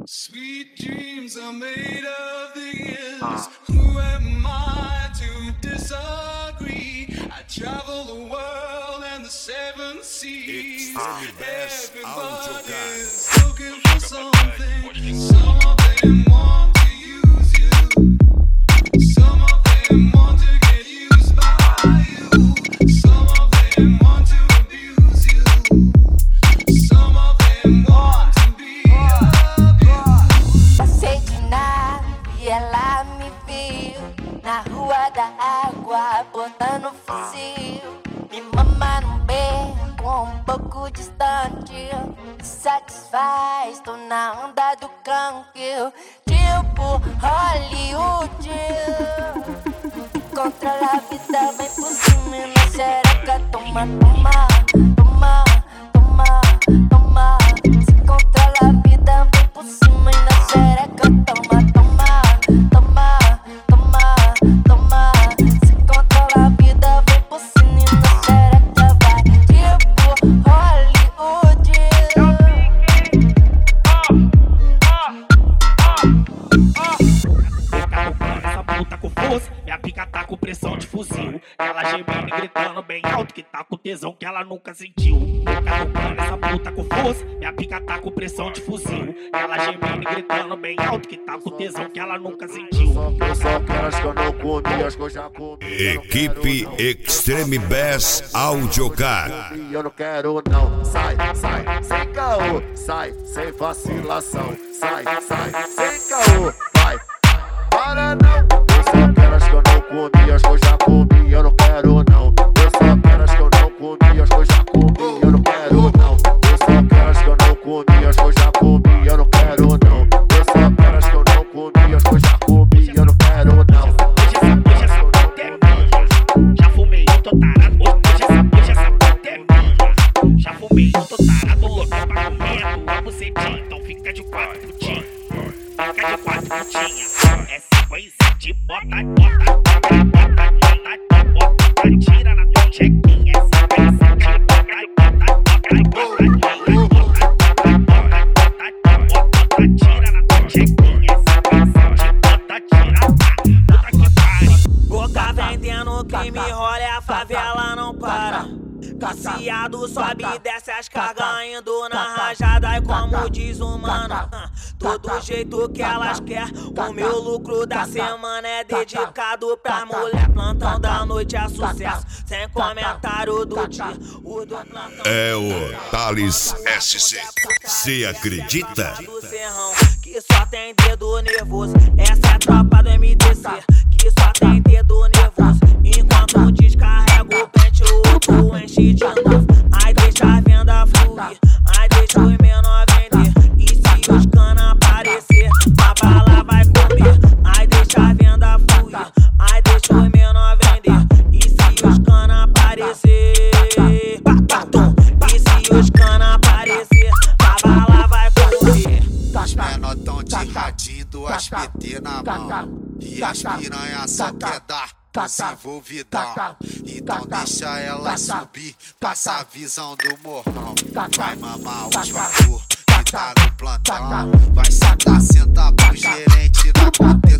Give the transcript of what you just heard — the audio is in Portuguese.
Sweet dreams are made of these. Who am I to disagree? I travel the world and the seven seas. Everybody's looking for something. Some of them want to use you. Some of them want to get used by you. Some of them want to abuse you. Some of them want to be abused. Passei de nave e ela me viu na rua da água, botando fuzil. Me mama num beco um pouco distante. Me satisfaz, tô na onda do canque. Tipo Hollywood. Controla a vida, vem por cima e na xereca. Toma, toma, toma, toma, toma. Se controla a vida, vem por cima e na xereca. Toma, toma, toma, toma, toma. Se controla a vida, vem por cima e na xereca. Vai tipo Hollywood. Essa puta com força, minha pica tá com pressão de fuzil. Ela gemendo e gritando bem alto que tá com tesão que ela nunca sentiu. Essa puta com força, minha pica tá com pressão de fuzil. Ela gemendo e gritando bem alto que tá com tesão que ela nunca sentiu. Eu só quero as que eu não comi, as que eu já comi. Equipe Extreme Bass Audiocar. Eu não quero não, sai, sai, sem caô. Sai, sem vacilação. Sai, sai, sem caô. Vai, para não. Eu só quero as que eu não comi, as que eu já comi. Eu não quero não. Eu só quero as que eu não comi, as que eu já comi. Eu não quero não. Eu só quero as que eu não comi, as que eu já comi. Eu não quero não. Eu só quero as que eu não comi, as que eu já comi. Eu não quero não. Hoje essa puta é minha. Já fumei, eu tô tarado. Hoje essa puta é minha. Já fumei, eu tô tarado. Louco pra comer a tua bucetinha. Então fica de quatro putinha. Fica de quatro putinha. É sequência de bota, bota, bota, bota, bota, bota. Tira na tua chequinha. É sequência de bota, bota, bota, bota, bota. Tira na tua chequinha. É sequência de bota, tira. Puta que pariu. Boca vendendo crime, rola a favela não para. Viciado sobe e desce as cargas indo na rajada. E como diz o mano, todo jeito que elas quer. O meu lucro da semana é dedicado pra mulher. Plantão da noite é sucesso, sem comentário do dia. O do plantão É o Thales SC. Cê acredita? do serrão, que só tem dedo nervoso. Essa é a tropa do MDC, que só tem dedo nervoso. Enquanto descarrega o pente, o outro enche de novo. Aí deixa a venda fluir, aí deixa os menor vender. E se os cana aparecer, a bala vai comer. Aí deixa a venda fluir, aí deixa os menor vender. E se os cana aparecer, papatum. E se os cana aparecer, a bala vai comer. Os menor tão de radinho, duas PT na mão. E as piranha só quer dar os envolvidão. Então deixa ela subir, passa a visão do morrão. Vai mamar os favor que tá no plantão. Vai sentar, sentar pro gerente na contenção.